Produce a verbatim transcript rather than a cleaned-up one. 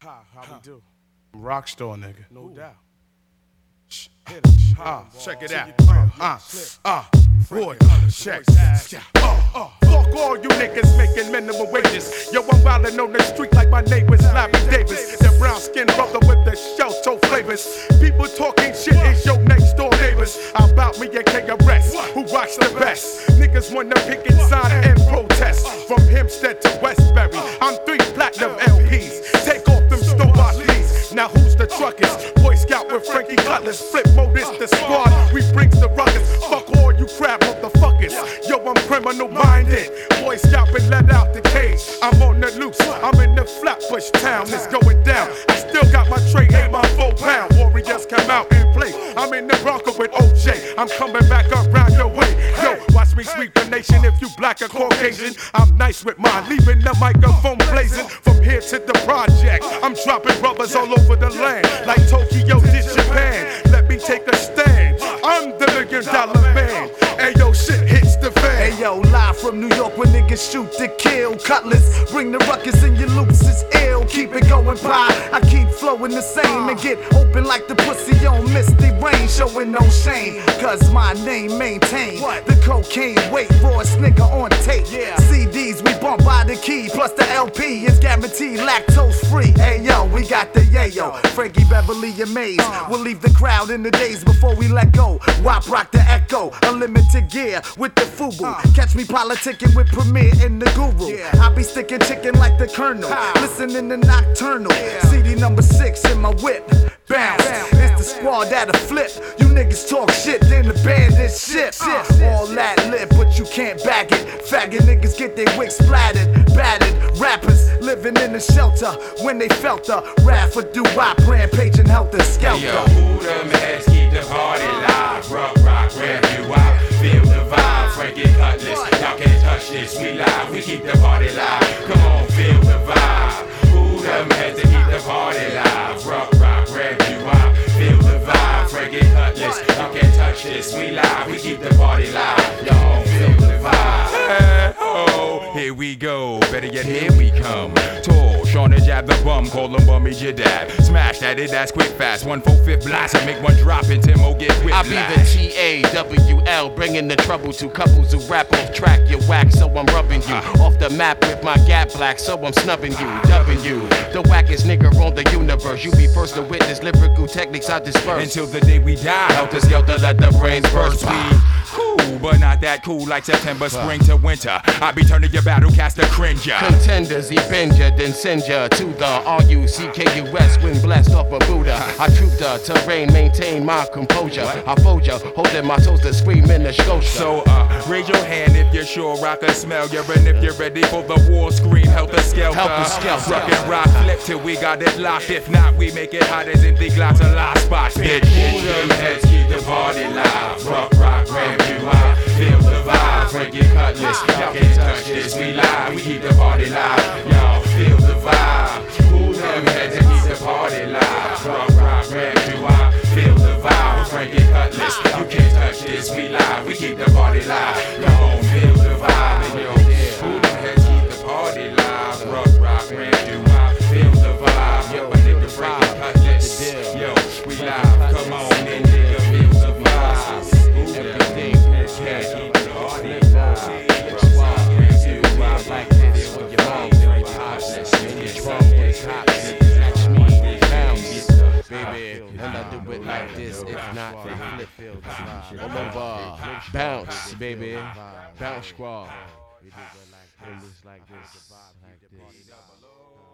How, how we do? Rockstar nigga. No Ooh. doubt. Ah, uh, check it out. Uh, uh, uh, boy, check. Uh, uh, fuck all you niggas making minimum wages. Yo, I'm wildin' on the street like my neighbors, Larry Davis. That brown skin brother with the shell toe flavors. People talking shit is your next door neighbors. About me and K R S, who rocks the best. Niggas wanna pick and sign and protest. From Hempstead to Westbury, I'm three platinum L Ps. Take off them Stobart Lees. Now who's the truckers? Boy Scout with Frankie Cutlass. Flip mode is the squad. We brings the ruckus. Fuck all you crap motherfuckers. Yo, I'm criminal minded. Boy Scout been let out the cage. I'm on the loose. I'm in the Flatbush town. It's going down. I still got my tray, ain't my four pound. Warriors come out and play. I'm in the Bronco with O J. I'm coming back around your way. Yo, watch me sweep the nation. If you black or Caucasian, I'm nice with mine. Leaving the microphone blazing. From here to the project, I'm dropping brothers all over the land. Like Tokyo did Japan. Let me take a stand. I'm the million dollar man. And yo, shit hits the fan. Hey yo, live from New York where niggas shoot to kill. Cutlass, bring the ruckus and your loops is ill. Keep it going by, I keep flowing the same. And get open like the pussy on Misty Rain. Showing no shame, cause my name maintain the cocaine weight for a nigga on tape. Yeah. C Ds we bump by the key, plus the L P is guaranteed lactose free. Hey yo, we got the yayo, Frankie Beverly and Maze. We'll leave the crowd in the days before we let go. Wop rock the echo, unlimited gear with the FUBU. Catch me politicking with Premier and the Guru. I be sticking chicken like the Colonel, listening to Nocturnal. C D number six in my whip. Bounce, it's the squad that'll flip. You niggas talk shit, then the bandit shit. All that lit, but you can't back it. Faggot niggas get their wigs splattered, battered. Rappers living in the shelter when they felt the wrath for do-wop, rampage and helter skelter. Yo, who them heads keep the party live? Rock, rock, ramp you out. Feel the vibe, Frankie Cutlass. Y'all can't touch this, we live. We keep the party live. Come on, feel the vibe. Who them heads to keep the party live? Rock, rock, ramp you out. Feel the vibe, Frankie Cutlass. Y'all can't touch this, we live. We keep the party live. Y'all feel the vibe. Hey, oh, here we go. Better yet, here we come. Tall, Sean and jab the bum, call him Bummy Jadab. Smash that, it, that's quick fast. One four fifth blast, I make one drop and Timo get whipped. I be the T A W L, bringing the trouble to couples who rap off track. You're whack, so I'm rubbing you off the map with my gap black, so I'm snubbing you, dubbing you. The wackest nigga on the universe. You be first to witness lyrical techniques I disperse. Until the day we die, helter skelter, let the brains burst. We cool, but not that cool like September, spring to winter. I be turning your battle cast a cringer. Contenders, he bend ya, then send ya to the R U C K U S when blessed off a Buddha. I troop the terrain, maintain my composure. I fold ya, holding my toes to scream in the scotia. So uh, raise your hand if you're sure I can smell you, and if you're ready for the war scream, helter skelter. Helter skelter. Rock and rock, flip till we got it locked. If not, we make it hot as in the glass of last spot. Bitch, who them heads keep the party live? Rock, rock, ramp you out. Feel the vibe, Frankie Cutlass. Y'all can't touch this, we live. We keep the party live. Y'all feel the vibe. Who them heads to keep the party live? Rock, rock, ramp you out. Feel the vibe, Frankie Cutlass. You can't touch this, we live. We keep the party live. Y'all feel the vibe. And yo, who them heads keep the party live? Rock, rock, ramp you out. Feel the vibe. Yo, my nigga Frankie Cutlass. Yo, we live. Come on, and nigga, feel the vibe. Who them heads keep the party live? Like this with your mom, very pops, and your drum with cops. Catch me, bounce, baby, and I do it like this. If not, then flip. All over, bounce, baby, bounce squad. We do it like this, like this, like this.